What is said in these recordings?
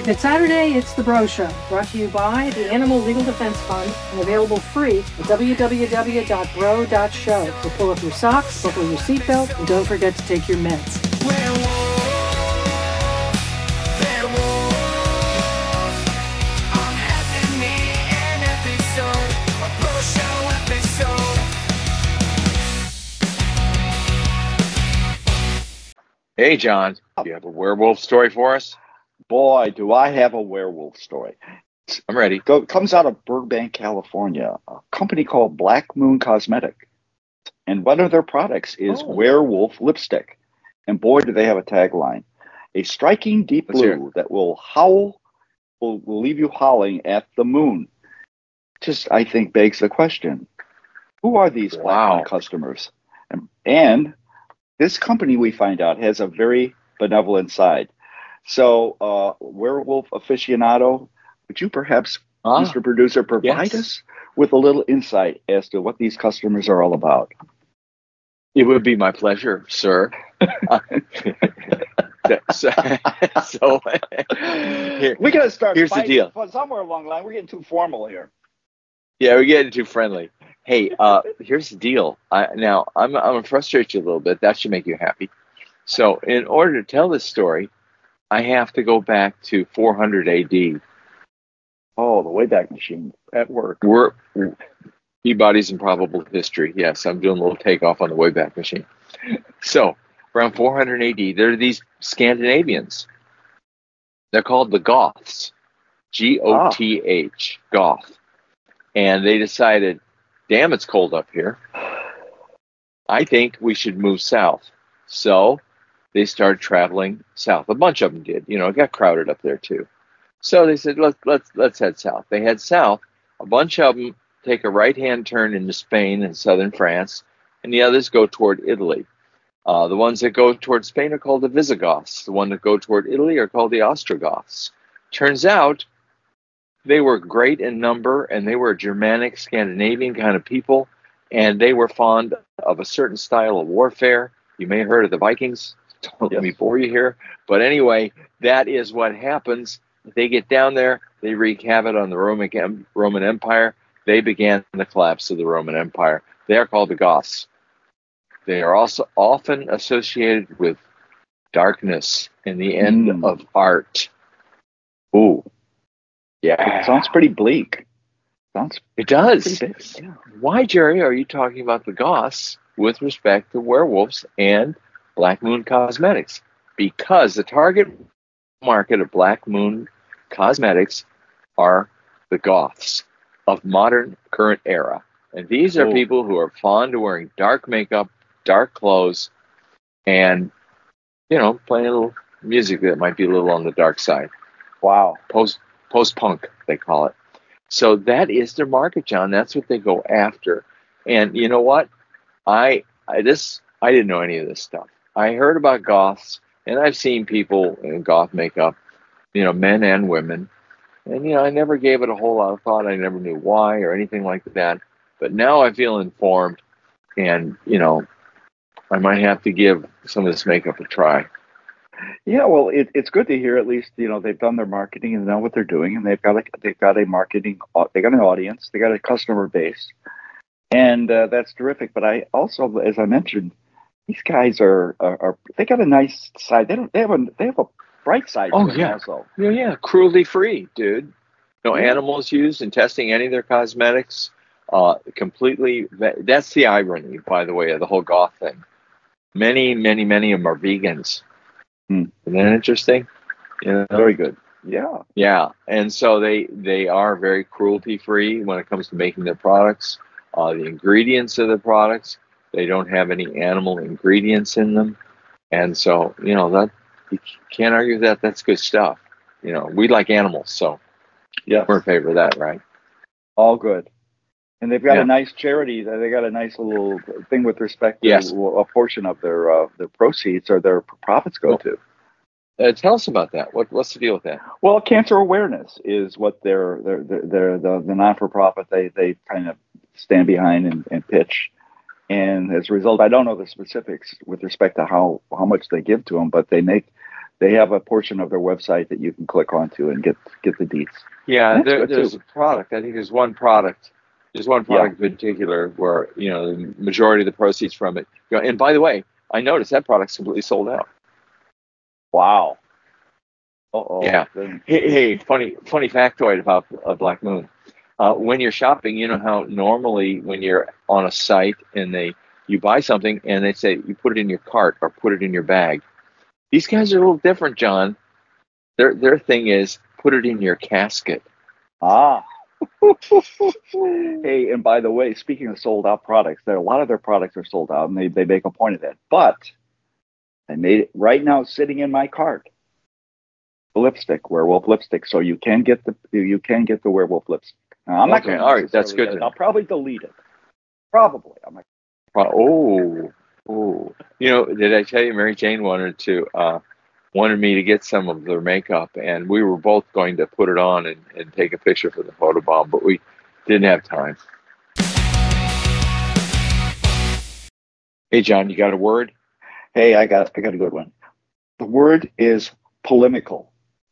It's Saturday, it's the Bro Show, brought to you by the Animal Legal Defense Fund and available free at www.bro.show. So pull up your socks, buckle your seatbelt, and don't forget to take your meds. Hey, John, do you have a werewolf story for us? Boy, do I have a werewolf story. I'm ready. It comes out of Burbank, California, a company called Black Moon Cosmetic. And one of their products is werewolf lipstick. And boy, do they have a tagline. A striking deep blue that will leave you howling at the moon. Just, I think, begs the question, who are these Black Moon customers? And this company, we find out, has a very benevolent side. So, werewolf aficionado, would you perhaps, Mr. Producer, provide us with a little insight as to what these customers are all about? It would be my pleasure, sir. So we got to start. Here's the deal. Somewhere along the line, we're getting too formal here. Yeah, we're getting too friendly. Hey, here's the deal. I'm gonna frustrate you a little bit. That should make you happy. So, in order to tell this story, I have to go back to 400 AD. Oh, the Wayback Machine at work. We're Peabody's Improbable History. Yes, I'm doing a little takeoff on the Wayback Machine. So, around 400 AD, there are these Scandinavians. They're called the Goths. Goth. Goth. And they decided, damn, it's cold up here. I think we should move south. So they started traveling south. A bunch of them did. You know, it got crowded up there too. So they said, let's head south. They head south. A bunch of them take a right-hand turn into Spain and southern France, and the others go toward Italy. The ones that go toward Spain are called the Visigoths. The ones that go toward Italy are called the Ostrogoths. Turns out they were great in number, and they were a Germanic, Scandinavian kind of people, and they were fond of a certain style of warfare. You may have heard of the Vikings. Don't let me bore you here. But anyway, that is what happens. They get down there. They wreak havoc on the Roman Empire. They began the collapse of the Roman Empire. They are called the Goths. They are also often associated with darkness and the end of art. Ooh. Yeah. It sounds pretty bleak. It does. Yeah. Why, Jerry, are you talking about the Goths with respect to werewolves and Black Moon Cosmetics? Because the target market of Black Moon Cosmetics are the Goths of modern current era. And these are people who are fond of wearing dark makeup, dark clothes, and, you know, playing a little music that might be a little on the dark side. Wow. Post-punk, they call it. So that is their market, John. That's what they go after. And you know what? I didn't know any of this stuff. I heard about Goths, and I've seen people in goth makeup, you know, men and women. And, you know, I never gave it a whole lot of thought. I never knew why or anything like that. But now I feel informed, and, you know, I might have to give some of this makeup a try. Yeah, well, it's good to hear. At least, you know, they've done their marketing and know what they're doing, and they've got an audience, they got a customer base, and that's terrific. But I also, as I mentioned, these guys are they got a nice side. They have a bright side. Oh, to them also. Yeah, cruelty free, dude. No animals used in testing any of their cosmetics. Completely. That's the irony, by the way, of the whole goth thing. Many of them are vegans. Isn't that interesting? You know? Very good. Yeah. And so they are very cruelty free when it comes to making their products. The ingredients of the products, they don't have any animal ingredients in them. And so, you know, that you can't argue that. That's good stuff. You know, we like animals, so we're in favor of that, right? All good. And they've got a nice charity. They got a nice little thing with respect to a portion of their proceeds or their profits go to. Tell us about that. What's the deal with that? Well, cancer awareness is what they're the non-for-profit they kind of stand behind and pitch. And as a result, I don't know the specifics with respect to how much they give to them, but they make they have a portion of their website that you can click onto and get the deets. Yeah, That's good, there's too. a product. I think there's one product. There's one product in particular where the majority of the proceeds from it go. And by the way, I noticed that product's completely sold out. Wow. Uh-oh. Yeah. Hey, funny factoid about Black Moon. When you're shopping, you know how normally when you're on a site and you buy something and they say you put it in your cart or put it in your bag. These guys are a little different, John. Their thing is put it in your casket. Ah. Hey, and by the way, speaking of sold out products, a lot of their products are sold out, and they make a point of that. But I made it right now sitting in my cart. The lipstick, werewolf lipstick, so you can get the werewolf lipstick. Now, I'm not going to. All right, that's good. I'll probably delete it. Probably. I'm not. Oh. Did I tell you Mary Jane wanted me to get some of their makeup, and we were both going to put it on and take a picture for the photobomb, but we didn't have time. Hey, John, you got a word? Hey, I got a good one. The word is polemical.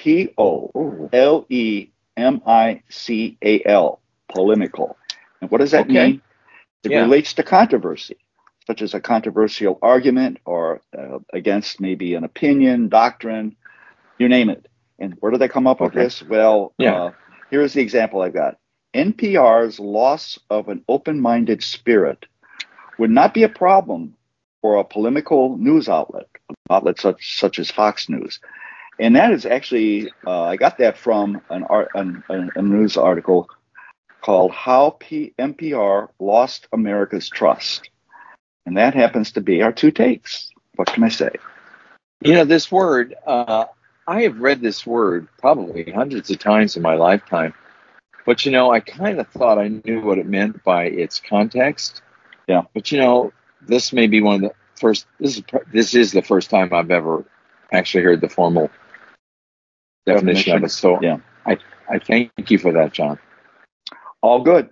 Polemical. Polemical. And what does that mean? It relates to controversy, such as a controversial argument or against maybe an opinion, doctrine, you name it. And where do they come up with this? Well, here's the example I've got. NPR's loss of an open-minded spirit would not be a problem for a polemical news outlet such as Fox News. And that is actually, I got that from a news article called How NPR Lost America's Trust. And that happens to be our two takes. What can I say? This word, I have read this word probably hundreds of times in my lifetime. But, I kind of thought I knew what it meant by its context. Yeah. But, this may be one of the first, this is the first time I've ever actually heard the formal definition of it. So yeah. I thank you for that, John. All good.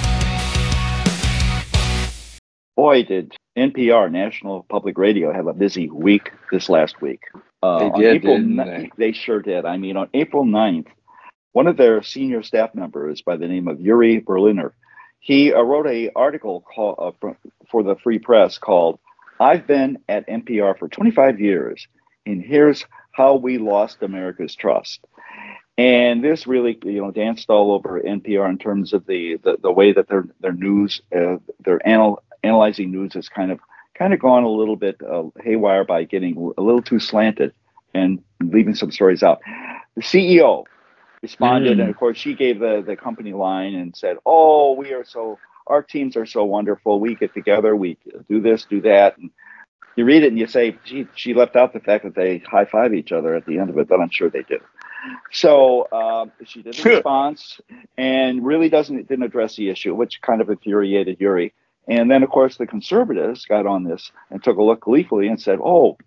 Boy, did NPR, National Public Radio, have a busy week this last week. They did, didn't they? They sure did. I mean, on April 9th, one of their senior staff members by the name of Yuri Berliner, he wrote an article for the Free Press called, I've been at NPR for 25 years, and here's how we lost America's trust. And this really, danced all over NPR in terms of the way that their news, their analyzing news has kind of gone a little bit haywire by getting a little too slanted and leaving some stories out. The CEO responded, and of course she gave the company line and said, "Oh, our teams are so wonderful. We get together, we do this, do that." And you read it and you say, "Gee, she left out the fact that they high five each other at the end of it," but I'm sure they do. So she did a response and really didn't address the issue, which kind of infuriated Yuri. And then, of course, the conservatives got on this and took a look gleefully and said,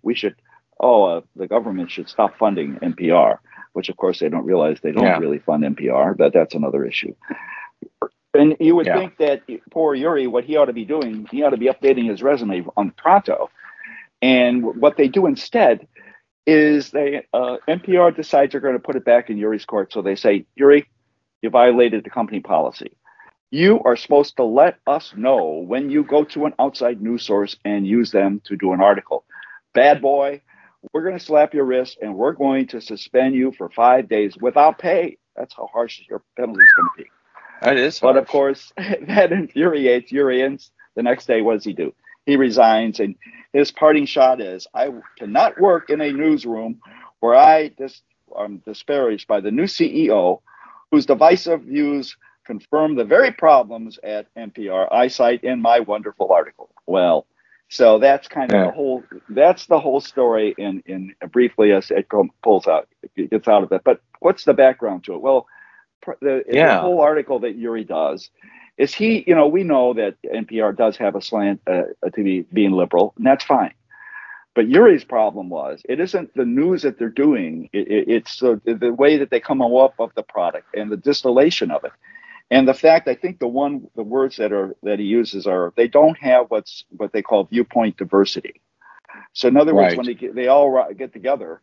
the government should stop funding NPR, which, of course, they don't realize they don't really fund NPR, but that's another issue. And you would think that poor Yuri, what he ought to be doing, he ought to be updating his resume on pronto. And what they do instead is NPR decides they're going to put it back in Yuri's court. So they say, Yuri, you violated the company policy. You are supposed to let us know when you go to an outside news source and use them to do an article. Bad boy, we're going to slap your wrist and we're going to suspend you for 5 days without pay. That's how harsh your penalty is going to be. That is harsh. But of course, that infuriates Yuri. And the next day, what does he do? He resigns, and his parting shot is, I cannot work in a newsroom where I'm disparaged by the new CEO, whose divisive views confirm the very problems at NPR I cite in my wonderful article. Well, so that's kind of the whole story in briefly as it gets out of it. But what's the background to it? Well, the whole article that Yuri does is we know that NPR does have a slant to being liberal, and that's fine. But Yuri's problem was, it isn't the news that they're doing, it's the way that they come up with the product and the distillation of it. And the fact, I think the words that he uses are, they don't have what they call viewpoint diversity. So in other words, when they all get together,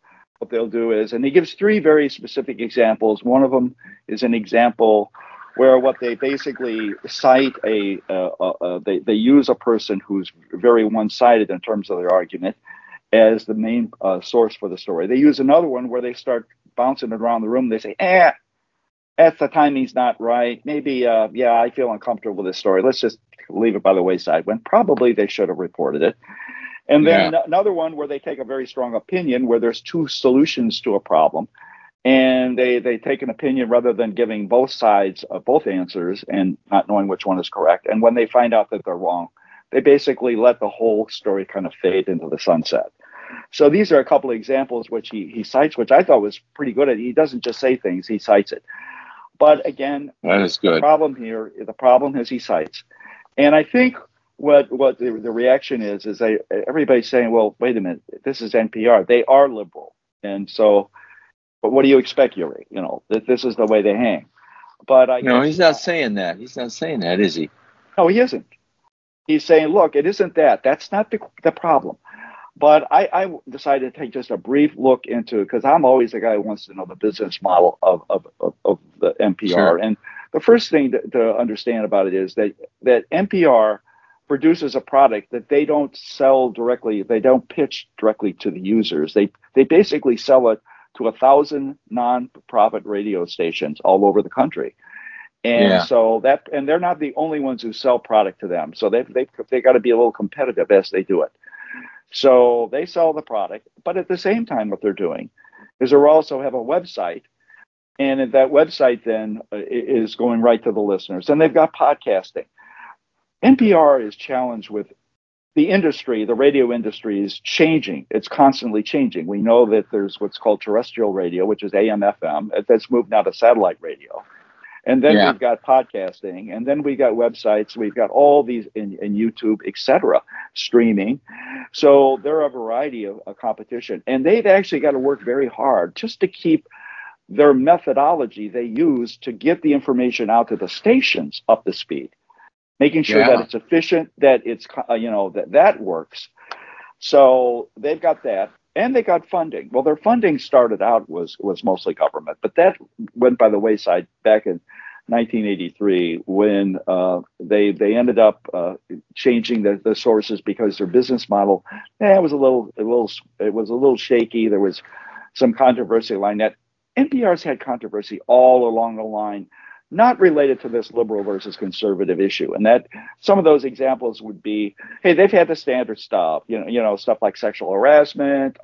what they'll do is, and he gives three very specific examples. One of them is an example where what they basically cite they use a person who's very one-sided in terms of their argument as the main source for the story. They use another one where they start bouncing it around the room. They say, at the timing's not right. Maybe, I feel uncomfortable with this story. Let's just leave it by the wayside, when probably they should have reported it. And then another one where they take a very strong opinion where there's two solutions to a problem. And they take an opinion rather than giving both sides both answers and not knowing which one is correct. And when they find out that they're wrong, they basically let the whole story kind of fade into the sunset. So these are a couple of examples which he cites, which I thought was pretty good at. He doesn't just say things, he cites it. But again, that is good. The problem is he cites. And I think what the reaction is everybody's saying, well, wait a minute, this is NPR. They are liberal. And so, but what do you expect, Yuri? That this is the way they hang. But he's not saying that. He's not saying that, is he? No, he isn't. He's saying, look, it isn't that. That's not the problem. But I decided to take just a brief look into, because I'm always the guy who wants to know the business model of the NPR. Sure. And the first thing to understand about it is that NPR produces a product that they don't sell directly. They don't pitch directly to the users. They basically sell it to 1,000 non-profit radio stations all over the country. And so and they're not the only ones who sell product to them. So they got to be a little competitive as they do it. So they sell the product, but at the same time, what they're doing is they also have a website, and that website then is going right to the listeners. And they've got podcasting. NPR is challenged with the industry. The radio industry is changing. It's constantly changing. We know that there's what's called terrestrial radio, which is AM, FM. That's moved now to satellite radio. And then we've got podcasting, and then we got websites. We've got all these in YouTube, etc., streaming. So there are a variety of competition, and they've actually got to work very hard just to keep their methodology they use to get the information out to the stations up to speed, making sure that it's efficient, that it's that works. So they've got that. And they got funding. Well, their funding started out was mostly government, but that went by the wayside back in 1983 when they ended up changing the sources because their business model was a little shaky. There was some controversy along that. NPR's had controversy all along the line, not related to this liberal versus conservative issue. And that some of those examples would be, hey, they've had the standard stuff, stuff like sexual harassment,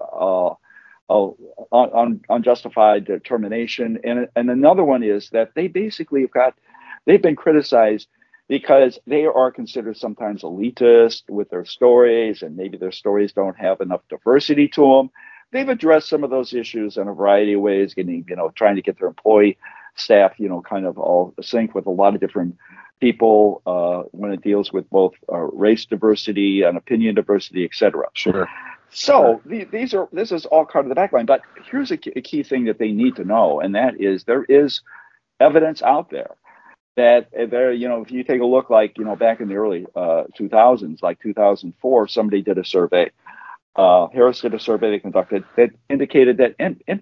unjustified termination. And another one is that they basically they've been criticized because they are considered sometimes elitist with their stories, and maybe their stories don't have enough diversity to them. They've addressed some of those issues in a variety of ways, trying to get their employee staff, kind of all sync with a lot of different people when it deals with both race diversity and opinion diversity, etc. Sure. So this is all part of the backline. But here's a key thing that they need to know, and that is there is evidence out there that if you take a look, like back in the early 2000s, like 2004, somebody did a survey. Harris did a survey they conducted that indicated that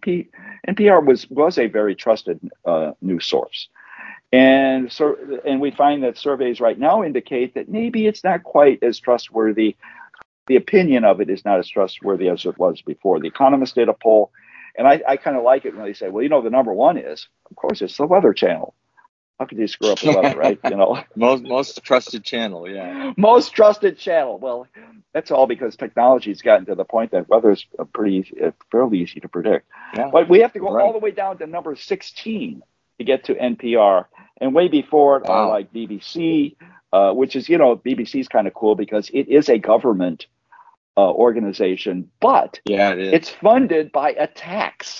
NPR was a very trusted news source. And we find that surveys right now indicate that maybe it's not quite as trustworthy. The opinion of it is not as trustworthy as it was before. The Economist did a poll, and I kind of like it when they say, well, the number one is, of course, it's the Weather Channel. How could you screw up the weather, right? Most trusted channel, yeah. Most trusted channel. Well, that's all because technology's gotten to the point that weather is fairly easy to predict. Yeah. But we have to go all the way down to number 16 to get to NPR, and way before it are like BBC, which is BBC's kind of cool because it is a government organization, but it's funded by a tax.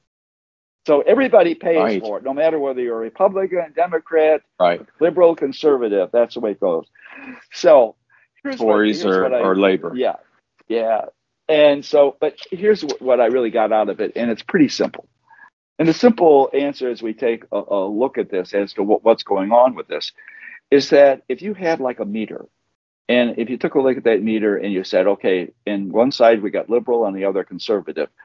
So everybody pays for it, no matter whether you're a Republican, Democrat, liberal, conservative. That's the way it goes. So here's Tories or Labor. Yeah. And so, but here's what I really got out of it, and it's pretty simple. And the simple answer as we take a look at this as to what's going on with this is that if you had like a meter, and if you took a look at that meter and you said, okay, in one side we got liberal, on the other conservative,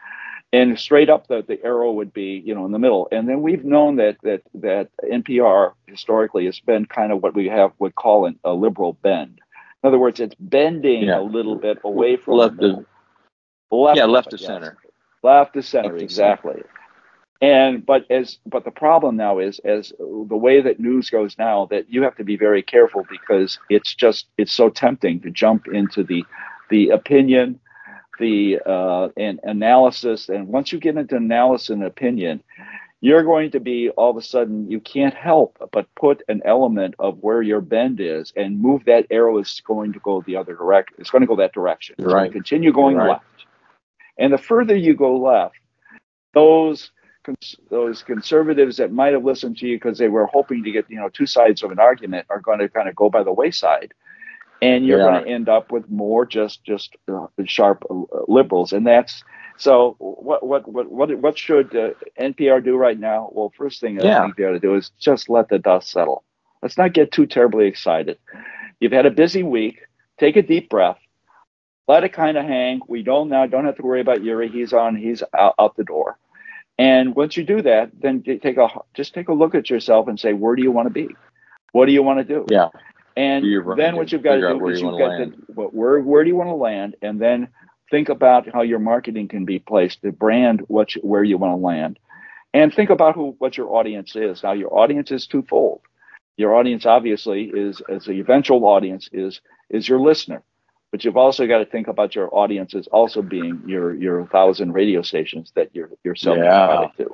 and straight up the arrow would be, in the middle. And then we've known that NPR historically has been kind of what we would call a liberal bend. In other words, it's bending a little bit away from left the middle. left to center. Left to center, exactly. But the problem now is, as the way that news goes now, that you have to be very careful, because it's so tempting to jump into the opinion, and analysis. And once you get into analysis and opinion, you're going to be, all of a sudden, you can't help but put an element of where your bend is and move that arrow. Is going to go the other direction. It's going to go that direction. It's going to continue going left. And the further you go left, those conservatives that might have listened to you because they were hoping to get two sides of an argument are going to kind of go by the wayside, and you're going to end up with more just sharp liberals. And that's so. What should NPR do right now? Well, first thing I think they ought to do is just let the dust settle. Let's not get too terribly excited. You've had a busy week. Take a deep breath. Let it kind of hang. We don't have to worry about Uri. He's out the door. And once you do that, then just take a look at yourself and say, where do you want to be? What do you want to do? Yeah. And then what you've got to do is where do you want to land? And then think about how your marketing can be placed to brand where you want to land. And think about what your audience is. Now, your audience is twofold. Your audience, obviously, as the eventual audience is your listener. But you've also got to think about your audience as also being your 1,000 radio stations that you're selling product to.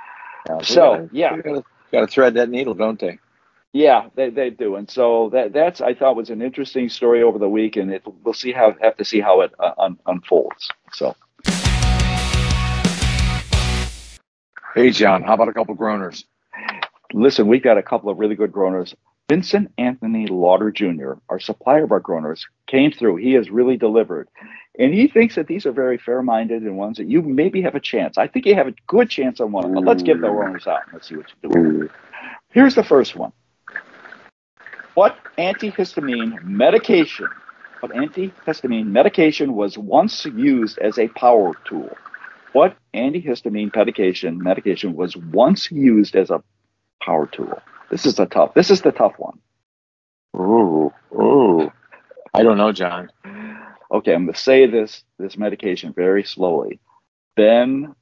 Got to thread that needle, don't they? Yeah, they do. And so that's I thought was an interesting story over the week, and we'll have to see how it unfolds. So, hey John, how about a couple groaners? Listen, we've got a couple of really good groaners. Vincent Anthony Lauder Jr., our supplier of our groaners, came through. He has really delivered. And he thinks that these are very fair-minded and ones that you maybe have a chance. I think you have a good chance on one of them. But let's give the groaners out. Let's see what you do. Here's the first one. What antihistamine medication was once used as a power tool? What antihistamine medication was once used as a power tool? This is the tough one. Ooh. I don't know, John. Okay, I'm going to say this medication very slowly. Benadryl.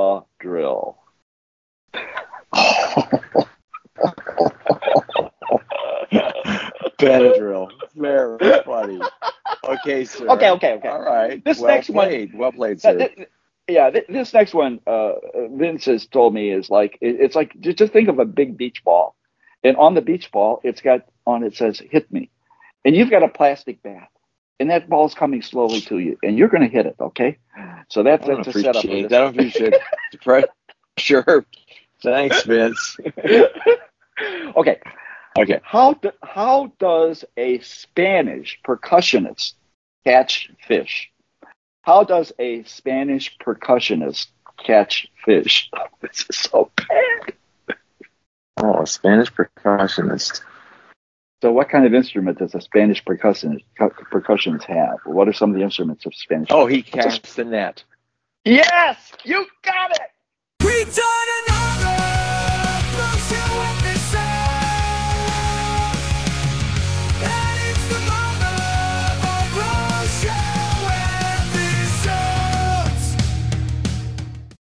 Benadryl. Very funny. Okay, sir. Okay. All right. Well played, sir. This next one, Vince has told me is like, it's like, just think of a big beach ball. And on the beach ball, it says, hit me. And you've got a plastic bat. And that ball's coming slowly to you. And you're going to hit it, okay? So that's a setup. I don't appreciate it. Sure. Thanks, Vince. Okay. How does a Spanish percussionist catch fish? How does a Spanish percussionist catch fish? This is so bad. Oh, a Spanish percussionist. So what kind of instrument does a Spanish percussionist have? What are some of the instruments of Spanish? Oh, he casts the net. Yes! You got it! We done another